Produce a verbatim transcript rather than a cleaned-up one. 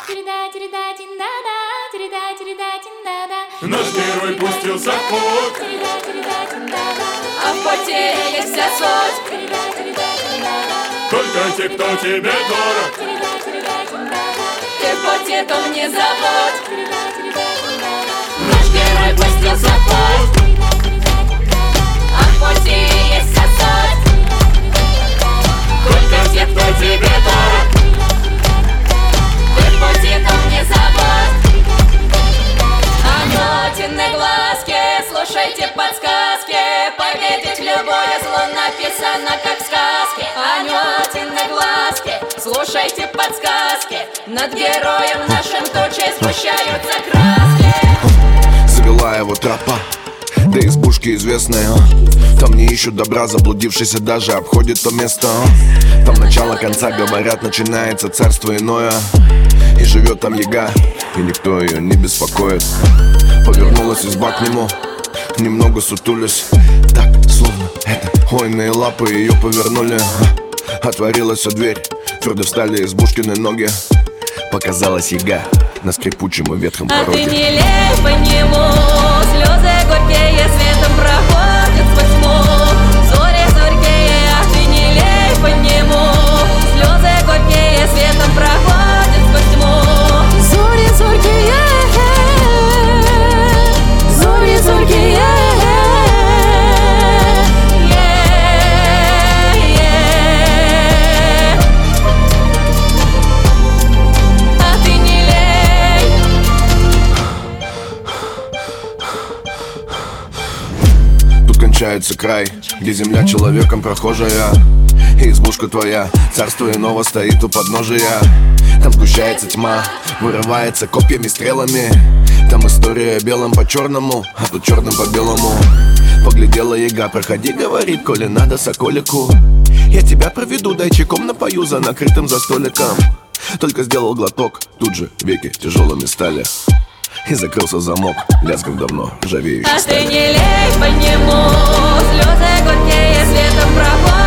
Наш герой пустился в путь, а в поте есть вся суть. только те, кто тебе дорог. Ты в поте, то не забудь. Наш герой пустился в путь, а в поте есть вся суть. Только те, кто тебе дорог. Ты в поте, то не забудь. Анютины глазки, слушайте подсказки. Победить любое зло написано как в сказке. Анютины глазки, слушайте подсказки. Над героем нашим тучей сгущаются краски. Завела его тропа до избушки известной, а? Там не ищут добра, заблудившийся даже обходит то место, а? Там начало конца, говорят, начинается царство иное. И живет там яга, и никто ее не беспокоит. Повернулась изба к нему, немного сутулись, так, словно это хвойные лапы ее повернули. Отворилась дверь, твердо встали избушкины ноги. Показалась яга на скрипучем и ветхом А пороге. ты не лей по нему, слезы горькие светом проходят сквозь тьму. Зори зоркие, а ты не лей по нему, слезы горькие светом проходят сквозь тьму. Зори зоркие, зори зоркие. Кончается край, где земля человеком прохожая. И избушка твоя, царство иного стоит у подножия. Там сгущается тьма, вырывается копьями, стрелами. Там история белым по черному, а тут черным по белому. Поглядела яга, проходи, говорит, коли надо соколику. Я тебя проведу, дай чайком напою за накрытым за столиком. Только сделал глоток, тут же веки тяжелыми стали. И закрылся замок, лязгом давно ржавеющий А стали. ты не лей по нему, слезы горькие светом проходят.